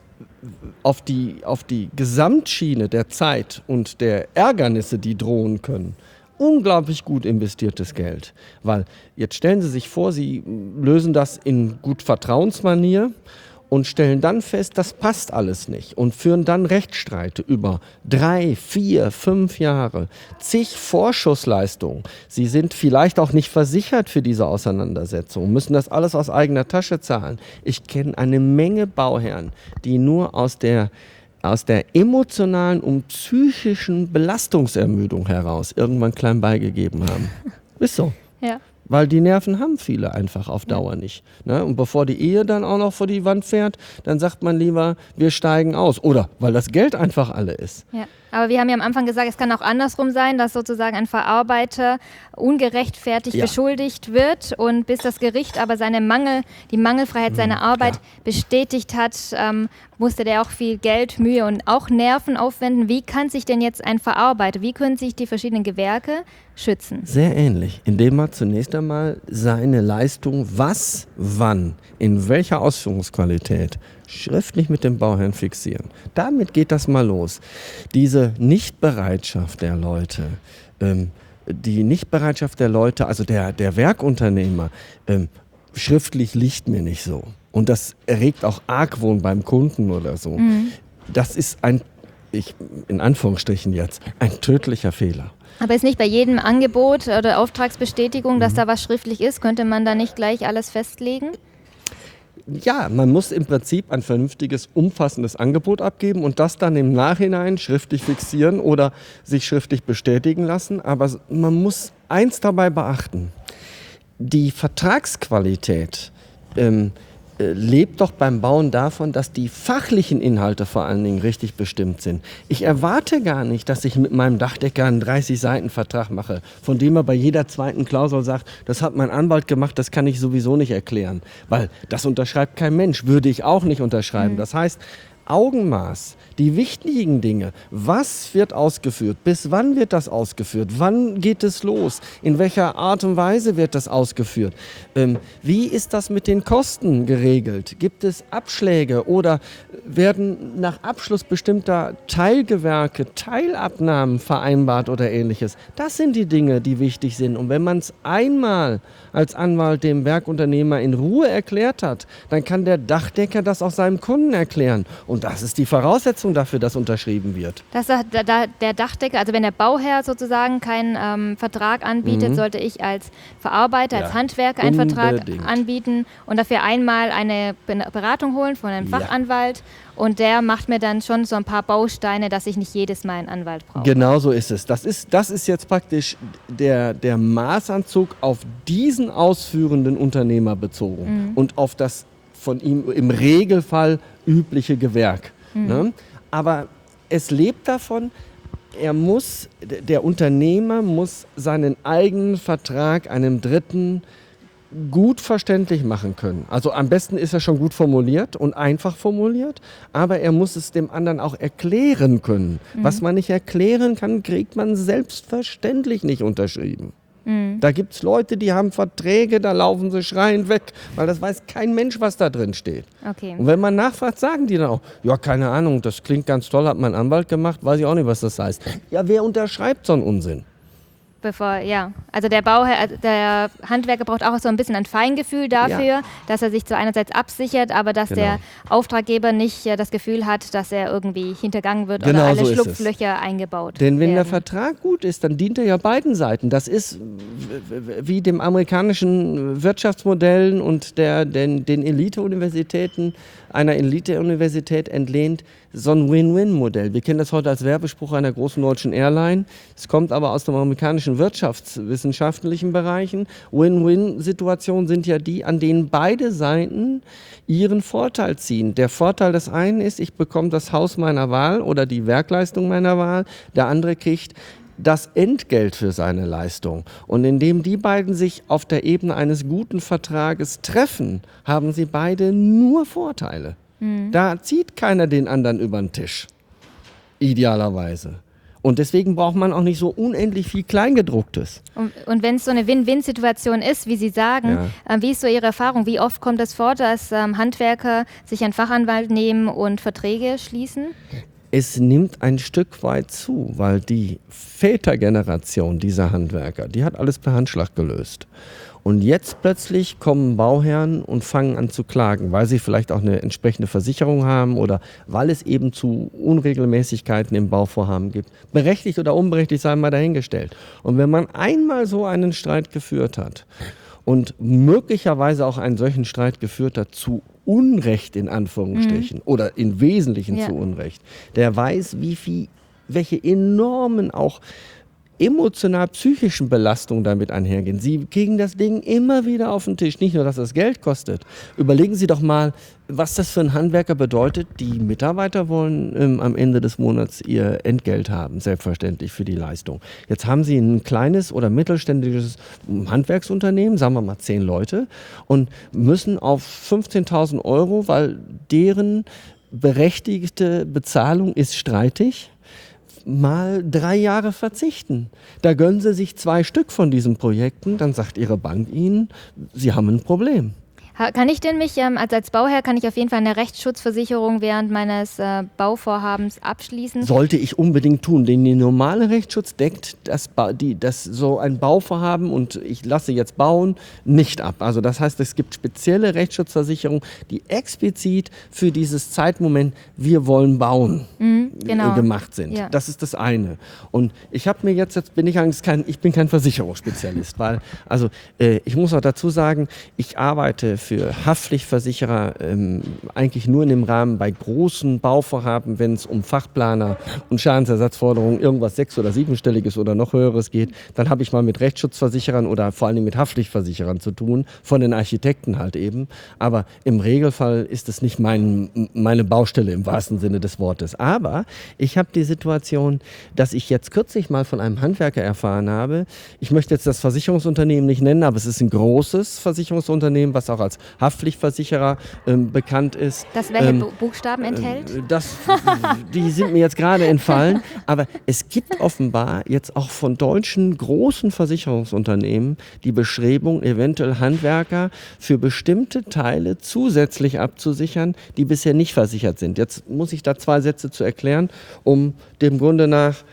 auf die Gesamtschiene der Zeit und der Ärgernisse, die drohen können, unglaublich gut investiertes Geld. Weil jetzt stellen Sie sich vor, Sie lösen das in gut Vertrauensmanier und stellen dann fest, das passt alles nicht und führen dann Rechtsstreite über 3, 4, 5 Jahre, zig Vorschussleistungen. Sie sind vielleicht auch nicht versichert für diese Auseinandersetzung, müssen das alles aus eigener Tasche zahlen. Ich kenne eine Menge Bauherren, die nur aus der emotionalen und psychischen Belastungsermüdung heraus irgendwann klein beigegeben haben. Ist so. Ja. Weil die Nerven haben viele einfach auf Dauer nicht. Ne? Und bevor die Ehe dann auch noch vor die Wand fährt, dann sagt man lieber, wir steigen aus. Oder weil das Geld einfach alle ist. Ja. Aber wir haben ja am Anfang gesagt, es kann auch andersrum sein, dass sozusagen ein Verarbeiter ungerechtfertigt beschuldigt wird und bis das Gericht aber die Mangelfreiheit seiner Arbeit bestätigt hat, musste der auch viel Geld, Mühe und auch Nerven aufwenden. Wie kann sich denn jetzt ein Verarbeiter, wie können sich die verschiedenen Gewerke schützen? Sehr ähnlich, indem man zunächst einmal seine Leistung, was, wann, in welcher Ausführungsqualität schriftlich mit dem Bauherrn fixieren. Damit geht das mal los. Diese Nichtbereitschaft der Leute, also der Werkunternehmer, schriftlich liegt mir nicht so. Und das erregt auch Argwohn beim Kunden oder so. Das ist in Anführungsstrichen jetzt, ein tödlicher Fehler. Aber ist nicht bei jedem Angebot oder Auftragsbestätigung, dass da was schriftlich ist, könnte man da nicht gleich alles festlegen? Ja, man muss im Prinzip ein vernünftiges, umfassendes Angebot abgeben und das dann im Nachhinein schriftlich fixieren oder sich schriftlich bestätigen lassen. Aber man muss eins dabei beachten: Die Vertragsqualität lebt doch beim Bauen davon, dass die fachlichen Inhalte vor allen Dingen richtig bestimmt sind. Ich erwarte gar nicht, dass ich mit meinem Dachdecker einen 30-Seiten-Vertrag mache, von dem er bei jeder zweiten Klausel sagt, das hat mein Anwalt gemacht, das kann ich sowieso nicht erklären. Weil das unterschreibt kein Mensch, würde ich auch nicht unterschreiben. Das heißt, Augenmaß, die wichtigen Dinge, was wird ausgeführt, bis wann wird das ausgeführt, wann geht es los, in welcher Art und Weise wird das ausgeführt, wie ist das mit den Kosten geregelt, gibt es Abschläge oder werden nach Abschluss bestimmter Teilgewerke Teilabnahmen vereinbart oder ähnliches. Das sind die Dinge, die wichtig sind und wenn man es einmal als Anwalt dem Werkunternehmer in Ruhe erklärt hat, dann kann der Dachdecker das auch seinem Kunden erklären. Und das ist die Voraussetzung dafür, dass unterschrieben wird. Dass der Dachdecker, also wenn der Bauherr sozusagen keinen Vertrag anbietet, sollte ich als Verarbeiter, als Handwerker einen Vertrag anbieten und dafür einmal eine Beratung holen von einem Fachanwalt. Und der macht mir dann schon so ein paar Bausteine, dass ich nicht jedes Mal einen Anwalt brauche. Genau so ist es. Das ist jetzt praktisch der Maßanzug auf diesen ausführenden Unternehmer bezogen und auf das von ihm im Regelfall übliche Gewerk. Ne? Aber es lebt davon, der Unternehmer muss seinen eigenen Vertrag einem Dritten gut verständlich machen können. Also am besten ist er schon gut formuliert und einfach formuliert, aber er muss es dem anderen auch erklären können. Was man nicht erklären kann, kriegt man selbstverständlich nicht unterschrieben. Da gibt es Leute, die haben Verträge, da laufen sie schreiend weg, weil das weiß kein Mensch, was da drin steht. Okay. Und wenn man nachfragt, sagen die dann auch, ja, keine Ahnung, das klingt ganz toll, hat mein Anwalt gemacht, weiß ich auch nicht, was das heißt. Ja, wer unterschreibt so einen Unsinn? Also der Handwerker braucht auch so ein bisschen ein Feingefühl dafür, dass er sich zwar einerseits absichert, aber dass der Auftraggeber nicht das Gefühl hat, dass er irgendwie hintergangen wird oder alle Schlupflöcher eingebaut werden. Denn wenn der werden. Vertrag gut ist, dann dient er ja beiden Seiten. Das ist wie dem amerikanischen Wirtschaftsmodellen und den Elite-Universitäten, einer Elite-Universität entlehnt, so ein Win-Win-Modell. Wir kennen das heute als Werbespruch einer großen deutschen Airline. Es kommt aber aus dem amerikanischen wirtschaftswissenschaftlichen Bereichen. Win-Win-Situationen sind ja die, an denen beide Seiten ihren Vorteil ziehen. Der Vorteil des einen ist, ich bekomme das Haus meiner Wahl oder die Werkleistung meiner Wahl. Der andere kriegt das Entgelt für seine Leistung. Und indem die beiden sich auf der Ebene eines guten Vertrages treffen, haben sie beide nur Vorteile. Da zieht keiner den anderen über den Tisch. Idealerweise. Und deswegen braucht man auch nicht so unendlich viel Kleingedrucktes. Und wenn es so eine Win-Win-Situation ist, wie Sie sagen, wie ist so Ihre Erfahrung? Wie oft kommt es vor, dass Handwerker sich einen Fachanwalt nehmen und Verträge schließen? Es nimmt ein Stück weit zu, weil die Vätergeneration dieser Handwerker, die hat alles per Handschlag gelöst. Und jetzt plötzlich kommen Bauherren und fangen an zu klagen, weil sie vielleicht auch eine entsprechende Versicherung haben oder weil es eben zu Unregelmäßigkeiten im Bauvorhaben gibt. Berechtigt oder unberechtigt, sei mal dahingestellt. Und wenn man einmal so einen Streit geführt hat und möglicherweise auch einen solchen Streit geführt hat zu Unrecht in Anführungsstrichen oder im Wesentlichen zu Unrecht, der weiß, welche enormen auch emotional-psychischen Belastungen damit einhergehen. Sie kriegen das Ding immer wieder auf den Tisch. Nicht nur, dass das Geld kostet. Überlegen Sie doch mal, was das für einen Handwerker bedeutet. Die Mitarbeiter wollen am Ende des Monats ihr Entgelt haben, selbstverständlich für die Leistung. Jetzt haben Sie ein kleines oder mittelständisches Handwerksunternehmen, sagen wir mal 10 Leute, und müssen auf 15.000 €, weil deren berechtigte Bezahlung ist streitig, mal 3 Jahre verzichten. Da gönnen Sie sich 2 Stück von diesen Projekten, dann sagt Ihre Bank Ihnen, Sie haben ein Problem. Kann ich denn mich, als Bauherr, kann ich auf jeden Fall eine Rechtsschutzversicherung während meines Bauvorhabens abschließen? Sollte ich unbedingt tun, denn der normale Rechtsschutz deckt das so ein Bauvorhaben und ich lasse jetzt bauen nicht ab. Also das heißt, es gibt spezielle Rechtsschutzversicherungen, die explizit für dieses Zeitmoment, wir wollen bauen, gemacht sind. Ja. Das ist das eine. Und ich habe mir jetzt bin ich bin kein Versicherungsspezialist, weil ich muss auch dazu sagen, ich arbeite für Haftpflichtversicherer eigentlich nur in dem Rahmen bei großen Bauvorhaben, wenn es um Fachplaner und Schadensersatzforderungen irgendwas 6- oder 7-stelliges oder noch höheres geht, dann habe ich mal mit Rechtsschutzversicherern oder vor allem mit Haftpflichtversicherern zu tun, von den Architekten halt eben. Aber im Regelfall ist es nicht meine Baustelle im wahrsten Sinne des Wortes. Aber ich habe die Situation, dass ich jetzt kürzlich mal von einem Handwerker erfahren habe, ich möchte jetzt das Versicherungsunternehmen nicht nennen, aber es ist ein großes Versicherungsunternehmen, was auch als Haftpflichtversicherer bekannt ist. Das welche Buchstaben enthält? Die sind mir jetzt gerade entfallen. Aber es gibt offenbar jetzt auch von deutschen großen Versicherungsunternehmen die Bestrebung, eventuell Handwerker für bestimmte Teile zusätzlich abzusichern, die bisher nicht versichert sind. Jetzt muss ich da 2 Sätze zu erklären, um dem Grunde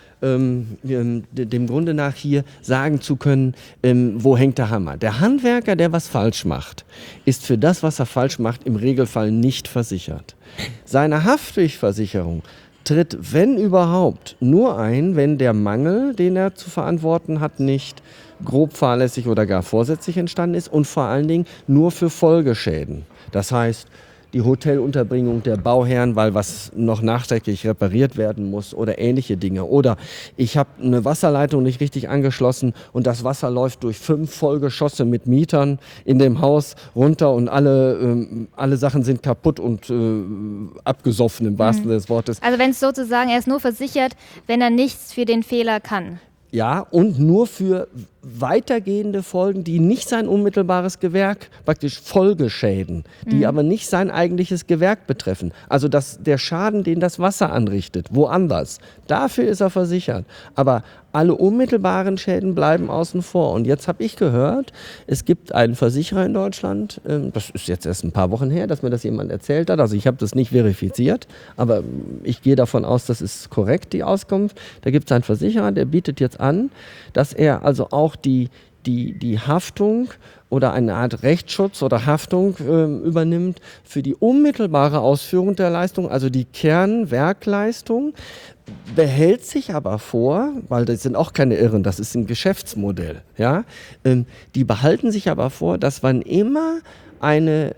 nach hier sagen zu können, wo hängt der Hammer. Der Handwerker, der was falsch macht, ist für das, was er falsch macht, im Regelfall nicht versichert. Seine Haftpflichtversicherung tritt, wenn überhaupt, nur ein, wenn der Mangel, den er zu verantworten hat, nicht grob fahrlässig oder gar vorsätzlich entstanden ist und vor allen Dingen nur für Folgeschäden. Das heißt, die Hotelunterbringung der Bauherren, weil was noch nachträglich repariert werden muss oder ähnliche Dinge. Oder ich habe eine Wasserleitung nicht richtig angeschlossen und das Wasser läuft durch 5 Vollgeschosse mit Mietern in dem Haus runter und alle Sachen sind kaputt und abgesoffen im wahrsten Sinne des Wortes. Also wenn es sozusagen, er ist nur versichert, wenn er nichts für den Fehler kann. Ja, und nur für weitergehende Folgen, die nicht sein unmittelbares Gewerk, praktisch Folgeschäden, die aber nicht sein eigentliches Gewerk betreffen. Also der Schaden, den das Wasser anrichtet, woanders, dafür ist er versichert. Aber alle unmittelbaren Schäden bleiben außen vor. Und jetzt habe ich gehört, es gibt einen Versicherer in Deutschland, das ist jetzt erst ein paar Wochen her, dass mir das jemand erzählt hat, also ich habe das nicht verifiziert, aber ich gehe davon aus, das ist korrekt, die Auskunft. Da gibt es einen Versicherer, der bietet jetzt an, dass er also auch die Haftung oder eine Art Rechtsschutz oder Haftung übernimmt für die unmittelbare Ausführung der Leistung, also die Kernwerkleistung, behält sich aber vor, weil das sind auch keine Irren, das ist ein Geschäftsmodell, ja? Die behalten sich aber vor, dass wann immer ein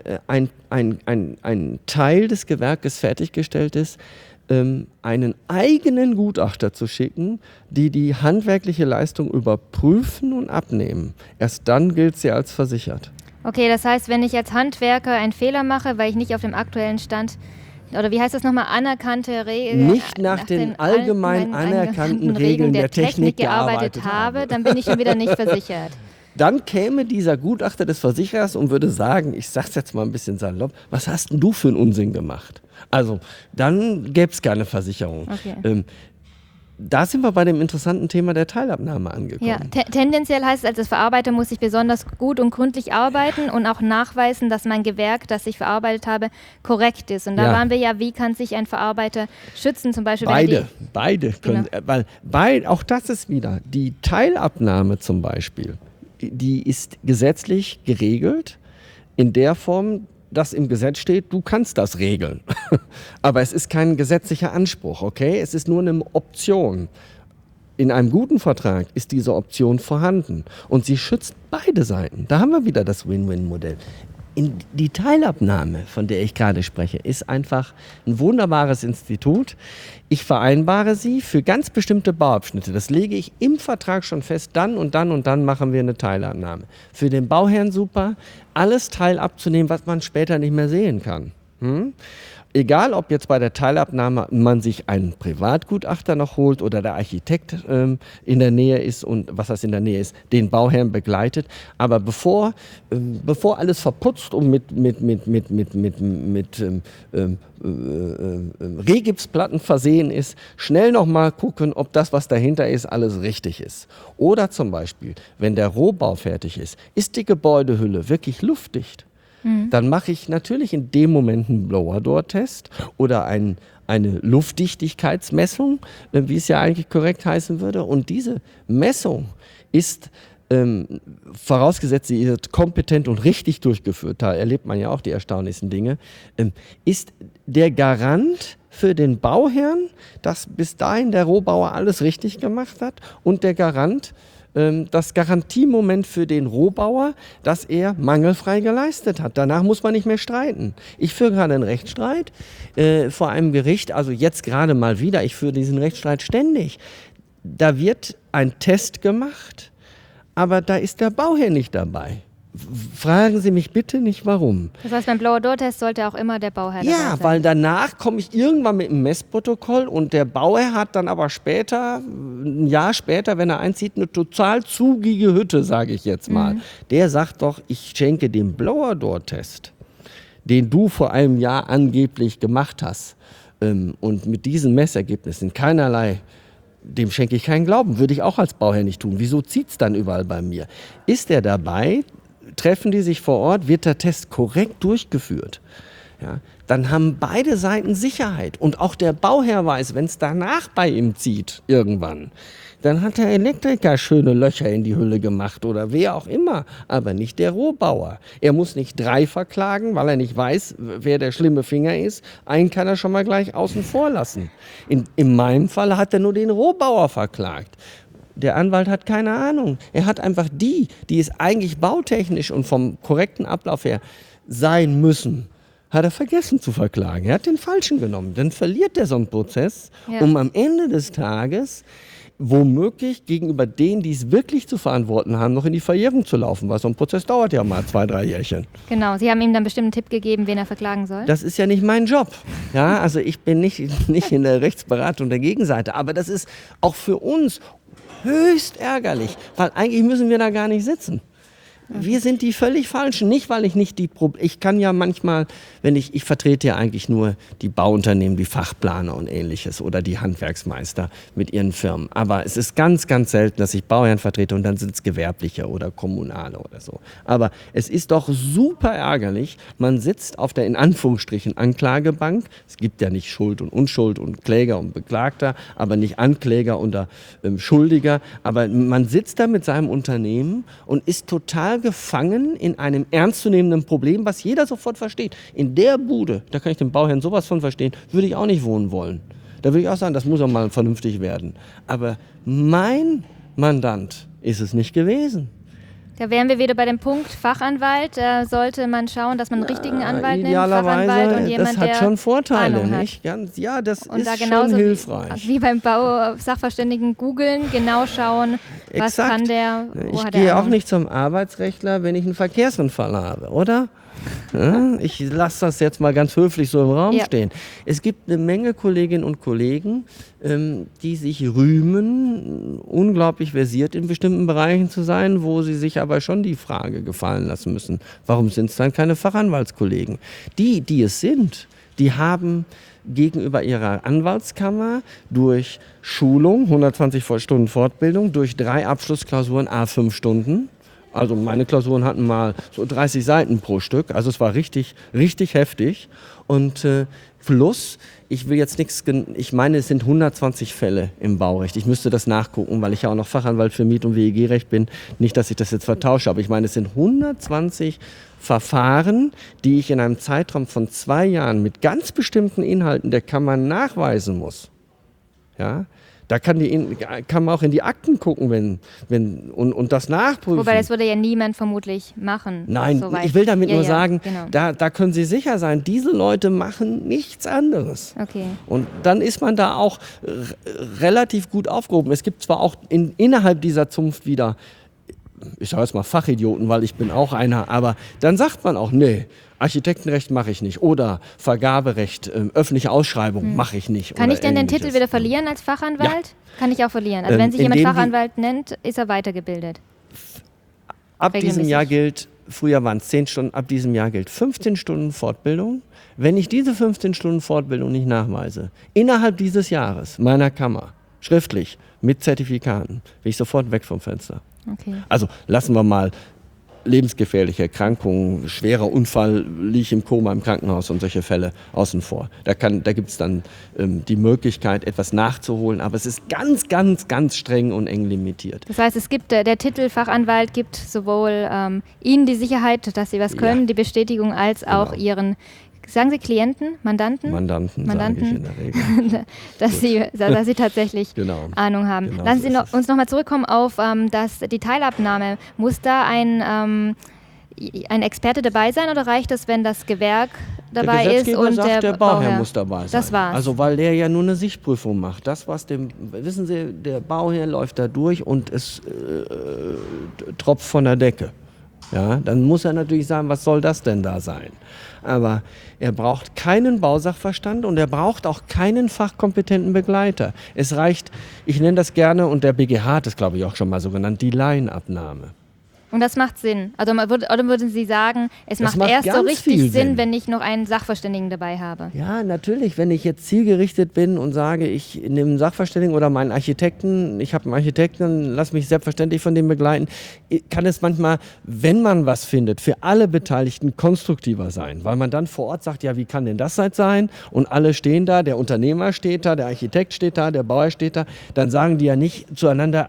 Teil des Gewerkes fertiggestellt ist, einen eigenen Gutachter zu schicken, die handwerkliche Leistung überprüfen und abnehmen. Erst dann gilt sie als versichert. Okay, das heißt, wenn ich als Handwerker einen Fehler mache, weil ich nicht auf dem aktuellen Stand, oder wie heißt das nochmal, anerkannte Regeln? Nicht nach den allgemein anerkannten Regeln der Technik gearbeitet habe, dann bin ich schon wieder nicht versichert. Dann käme dieser Gutachter des Versicherers und würde sagen, ich sag's jetzt mal ein bisschen salopp, was hast denn du für einen Unsinn gemacht? Also, dann gäbe es keine Versicherung. Okay. da sind wir bei dem interessanten Thema der Teilabnahme angekommen. Ja, tendenziell heißt es, als Verarbeiter muss ich besonders gut und gründlich arbeiten und auch nachweisen, dass mein Gewerk, das ich verarbeitet habe, korrekt ist. Und da waren wir ja, wie kann sich ein Verarbeiter schützen, zum Beispiel? Beide können, weil auch das ist wieder, die Teilabnahme zum Beispiel, die ist gesetzlich geregelt in der Form, dass im Gesetz steht, du kannst das regeln. Aber es ist kein gesetzlicher Anspruch, okay? Es ist nur eine Option. In einem guten Vertrag ist diese Option vorhanden und sie schützt beide Seiten. Da haben wir wieder das Win-Win-Modell. Die Teilabnahme, von der ich gerade spreche, ist einfach ein wunderbares Institut. Ich vereinbare sie für ganz bestimmte Bauabschnitte. Das lege ich im Vertrag schon fest. Dann und dann und dann machen wir eine Teilabnahme. Für den Bauherrn super, alles Teil abzunehmen, was man später nicht mehr sehen kann. Egal, ob jetzt bei der Teilabnahme man sich einen Privatgutachter noch holt oder der Architekt in der Nähe ist und was das in der Nähe ist, den Bauherrn begleitet. Aber bevor alles verputzt und mit Rehgipsplatten versehen ist, schnell nochmal gucken, ob das, was dahinter ist, alles richtig ist. Oder zum Beispiel, wenn der Rohbau fertig ist die Gebäudehülle wirklich luftdicht? Dann mache ich natürlich in dem Moment einen Blower-Door-Test oder eine Luftdichtigkeitsmessung, wie es ja eigentlich korrekt heißen würde. Und diese Messung ist, vorausgesetzt, sie ist kompetent und richtig durchgeführt, da erlebt man ja auch die erstaunlichsten Dinge, ist der Garant für den Bauherrn, dass bis dahin der Rohbauer alles richtig gemacht hat und der Garant, das Garantiemoment für den Rohbauer, dass er mangelfrei geleistet hat. Danach muss man nicht mehr streiten. Ich führe gerade einen Rechtsstreit vor einem Gericht, also jetzt gerade mal wieder, ich führe diesen Rechtsstreit ständig. Da wird ein Test gemacht, aber da ist der Bauherr nicht dabei. Fragen Sie mich bitte nicht, warum. Das heißt, beim Blower-Door-Test sollte auch immer der Bauherr dabei sein? Ja, weil danach komme ich irgendwann mit einem Messprotokoll und der Bauherr hat dann aber später, ein Jahr später, wenn er einzieht, eine total zugige Hütte, sage ich jetzt mal. Der sagt doch, ich schenke den Blower-Door-Test, den du vor einem Jahr angeblich gemacht hast und mit diesen Messergebnissen keinerlei, dem schenke ich keinen Glauben, würde ich auch als Bauherr nicht tun. Wieso zieht es dann überall bei mir? Ist er dabei? Treffen die sich vor Ort, wird der Test korrekt durchgeführt, ja, dann haben beide Seiten Sicherheit. Und auch der Bauherr weiß, wenn es danach bei ihm zieht, irgendwann, dann hat der Elektriker schöne Löcher in die Hülle gemacht oder wer auch immer, aber nicht der Rohbauer. Er muss nicht 3 verklagen, weil er nicht weiß, wer der schlimme Finger ist. Einen kann er schon mal gleich außen vor lassen. In meinem Fall hat er nur den Rohbauer verklagt. Der Anwalt hat keine Ahnung. Er hat einfach die es eigentlich bautechnisch und vom korrekten Ablauf her sein müssen, hat er vergessen zu verklagen. Er hat den Falschen genommen. Dann verliert er so einen Prozess, um am Ende des Tages womöglich gegenüber denen, die es wirklich zu verantworten haben, noch in die Verjährung zu laufen, weil so ein Prozess dauert ja mal 2, 3 Jährchen. Genau, Sie haben ihm dann bestimmt einen Tipp gegeben, wen er verklagen soll? Das ist ja nicht mein Job. Ja, also ich bin nicht in der Rechtsberatung der Gegenseite, aber das ist auch für uns höchst ärgerlich, weil eigentlich müssen wir da gar nicht sitzen. Wir sind die völlig Falschen. Nicht, weil ich nicht ich kann ja manchmal, ich vertrete ja eigentlich nur die Bauunternehmen, die Fachplaner und Ähnliches oder die Handwerksmeister mit ihren Firmen. Aber es ist ganz, ganz selten, dass ich Bauherren vertrete und dann sind es Gewerbliche oder Kommunale oder so. Aber es ist doch super ärgerlich. Man sitzt auf der, in Anführungsstrichen, Anklagebank. Es gibt ja nicht Schuld und Unschuld und Kläger und Beklagter, aber nicht Ankläger oder Schuldiger. Aber man sitzt da mit seinem Unternehmen und ist total gefangen in einem ernstzunehmenden Problem, was jeder sofort versteht. In der Bude, da kann ich den Bauherrn sowas von verstehen, würde ich auch nicht wohnen wollen. Da würde ich auch sagen, das muss auch mal vernünftig werden. Aber mein Mandant ist es nicht gewesen. Da wären wir wieder bei dem Punkt Fachanwalt. Da sollte man schauen, dass man einen richtigen Anwalt nimmt, Fachanwalt und jemand, das hat schon Vorteile, Ahnung nicht? Ja, das und ist da genauso schon hilfreich. Wie beim Bausachverständigen googeln, genau schauen, was Exakt. kann der, wo Ich hat er gehe auch Ahnung. nicht zum Arbeitsrechtler, wenn ich einen Verkehrsunfall habe, oder? Ja, ich lasse das jetzt mal ganz höflich so im Raum stehen. Es gibt eine Menge Kolleginnen und Kollegen, die sich rühmen, unglaublich versiert in bestimmten Bereichen zu sein, wo sie sich aber schon die Frage gefallen lassen müssen, warum sind es dann keine Fachanwaltskollegen? Die es sind, die haben gegenüber ihrer Anwaltskammer durch Schulung, 120 Stunden Fortbildung, durch 3 Abschlussklausuren A5 Stunden. Also meine Klausuren hatten mal so 30 Seiten pro Stück, also es war richtig, richtig heftig. Und plus, ich will jetzt nichts, ich meine, es sind 120 Fälle im Baurecht. Ich müsste das nachgucken, weil ich ja auch noch Fachanwalt für Miet- und WEG-Recht bin. Nicht, dass ich das jetzt vertausche, aber ich meine, es sind 120 Verfahren, die ich in einem Zeitraum von 2 Jahren mit ganz bestimmten Inhalten der Kammer nachweisen muss. Ja? Da kann man auch in die Akten gucken und das nachprüfen. Wobei das würde ja niemand vermutlich machen. Nein, soweit. Ich will damit nur sagen, genau. da können Sie sicher sein, diese Leute machen nichts anderes. Okay. Und dann ist man da auch relativ gut aufgehoben. Es gibt zwar auch innerhalb dieser Zunft wieder, ich sage jetzt mal Fachidioten, weil ich bin auch einer, aber dann sagt man auch, nee, Architektenrecht mache ich nicht oder Vergaberecht, öffentliche Ausschreibung mache ich nicht. Kann ich denn den Titel wieder verlieren als Fachanwalt? Ja. Kann ich auch verlieren. Also wenn sich jemand Fachanwalt nennt, ist er weitergebildet. Ab diesem Jahr gilt, früher waren es 10 Stunden, ab diesem Jahr gilt 15 Stunden Fortbildung. Wenn ich diese 15 Stunden Fortbildung nicht nachweise, innerhalb dieses Jahres meiner Kammer, schriftlich, mit Zertifikaten, bin ich sofort weg vom Fenster. Okay. Also lassen wir mal lebensgefährliche Erkrankungen, schwerer Unfall, liege ich im Koma im Krankenhaus und solche Fälle außen vor. Da gibt es dann die Möglichkeit, etwas nachzuholen, aber es ist ganz, ganz, ganz streng und eng limitiert. Das heißt, es gibt der Titel Fachanwalt gibt sowohl Ihnen die Sicherheit, dass Sie was können, die Bestätigung, als auch Ihren, sagen Sie Klienten, Mandanten, sage ich in der Regel. dass Sie tatsächlich Ahnung haben. Genau, lassen Sie uns noch mal zurückkommen auf die Teilabnahme. Muss da ein Experte dabei sein oder reicht es, wenn das Gewerk dabei ist und sagt, der Bauherr muss dabei sein? Das war's. Also weil der ja nur eine Sichtprüfung macht. Das, was wissen Sie, der Bauherr läuft da durch und es tropft von der Decke. Ja, dann muss er natürlich sagen, was soll das denn da sein? Aber er braucht keinen Bausachverstand und er braucht auch keinen fachkompetenten Begleiter. Es reicht, ich nenne das gerne, und der BGH hat es, glaube ich, auch schon mal so genannt, die Laienabnahme. Und das macht Sinn. Also oder würden Sie sagen, es macht erst so richtig Sinn, wenn ich noch einen Sachverständigen dabei habe? Ja, natürlich. Wenn ich jetzt zielgerichtet bin und sage, ich nehme einen Sachverständigen oder meinen Architekten, ich habe einen Architekten, lass mich selbstverständlich von dem begleiten, kann es manchmal, wenn man was findet, für alle Beteiligten konstruktiver sein. Weil man dann vor Ort sagt, ja, wie kann denn das jetzt sein? Und alle stehen da, der Unternehmer steht da, der Architekt steht da, der Bauer steht da. Dann sagen die ja nicht zueinander,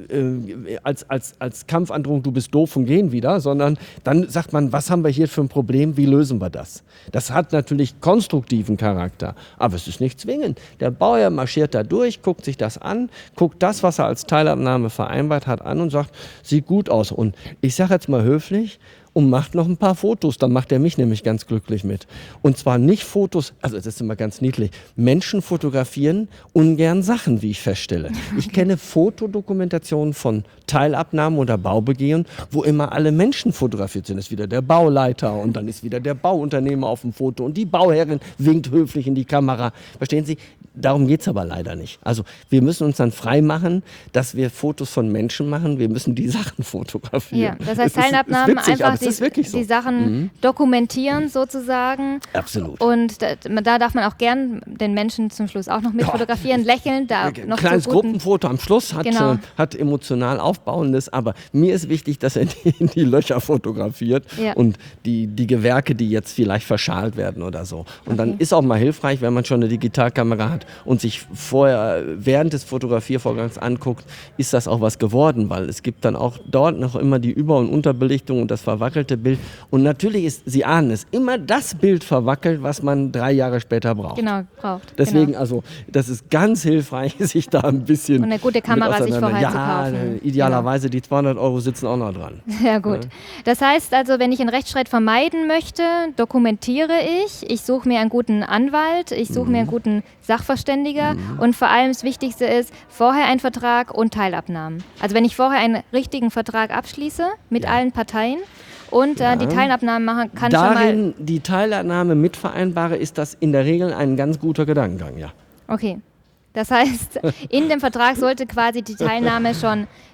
als Kampfandrohung, du bist doof und gehen wieder, sondern dann sagt man, was haben wir hier für ein Problem, wie lösen wir das? Das hat natürlich konstruktiven Charakter, aber es ist nicht zwingend. Der Bauherr marschiert da durch, guckt sich das an, guckt das, was er als Teilabnahme vereinbart hat, an und sagt, sieht gut aus. Und ich sage jetzt mal höflich, und macht noch ein paar Fotos, dann macht er mich nämlich ganz glücklich mit. Und zwar nicht Fotos, also das ist immer ganz niedlich, Menschen fotografieren ungern Sachen, wie ich feststelle. Ich kenne Fotodokumentationen von Teilabnahmen oder Baubegehungen, wo immer alle Menschen fotografiert sind. Das ist wieder der Bauleiter und dann ist wieder der Bauunternehmer auf dem Foto und die Bauherrin winkt höflich in die Kamera. Verstehen Sie? Darum geht es aber leider nicht. Also wir müssen uns dann frei machen, dass wir Fotos von Menschen machen. Wir müssen die Sachen fotografieren. Ja, das heißt, Teilabnahmen einfach die Sachen dokumentieren sozusagen. Absolut. Und da darf man auch gern den Menschen zum Schluss auch noch mit fotografieren, lächeln. Da noch kleines Gruppenfoto am Schluss hat emotional Aufbauendes, aber mir ist wichtig, dass er in die Löcher fotografiert und die Gewerke, die jetzt vielleicht verschalt werden oder so. Und dann ist auch mal hilfreich, wenn man schon eine Digitalkamera hat und sich vorher während des Fotografiervorgangs anguckt, ist das auch was geworden, weil es gibt dann auch dort noch immer die Über- und Unterbelichtung und das verwackelte Bild. Und natürlich ist, Sie ahnen es, immer das Bild verwackelt, was man 3 Jahre später braucht. Genau, braucht. Deswegen, also, das ist ganz hilfreich, sich da ein bisschen und eine gute Kamera sich vorher zu kaufen. Idealerweise die 200 € sitzen auch noch dran. Ja, gut. Das heißt also, wenn ich einen Rechtsstreit vermeiden möchte, dokumentiere ich suche mir einen guten Anwalt, ich suche mir einen guten Sachverständiger und vor allem das Wichtigste ist, vorher ein Vertrag und Teilabnahmen. Also wenn ich vorher einen richtigen Vertrag abschließe mit allen Parteien und die Teilabnahmen machen kann darin schon mal... die Teilnahme mitvereinbare, ist das in der Regel ein ganz guter Gedankengang, ja. Okay. Das heißt, in dem Vertrag sollte quasi die Teilnahme schon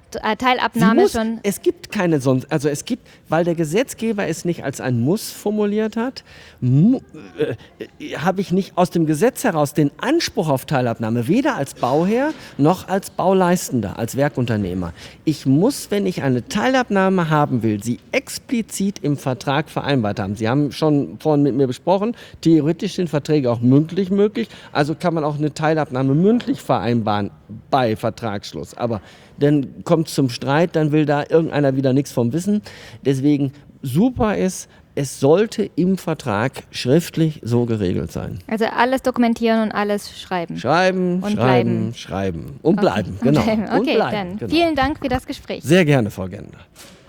Teilabnahme schon. Es gibt keine sonst, also es gibt, weil der Gesetzgeber es nicht als ein Muss formuliert hat, habe ich nicht aus dem Gesetz heraus den Anspruch auf Teilabnahme, weder als Bauherr noch als Bauleistender, als Werkunternehmer. Ich muss, wenn ich eine Teilabnahme haben will, sie explizit im Vertrag vereinbart haben. Sie haben schon vorhin mit mir besprochen, theoretisch sind Verträge auch mündlich möglich, also kann man auch eine Teilabnahme mündlich vereinbaren bei Vertragsschluss. Aber dann kommt es zum Streit, dann will da irgendeiner wieder nichts vom wissen. Deswegen super ist, es sollte im Vertrag schriftlich so geregelt sein. Also alles dokumentieren und alles schreiben. Schreiben und bleiben. Und bleiben, genau. Okay, und bleiben, dann genau. vielen Dank für das Gespräch. Sehr gerne, Frau Gender.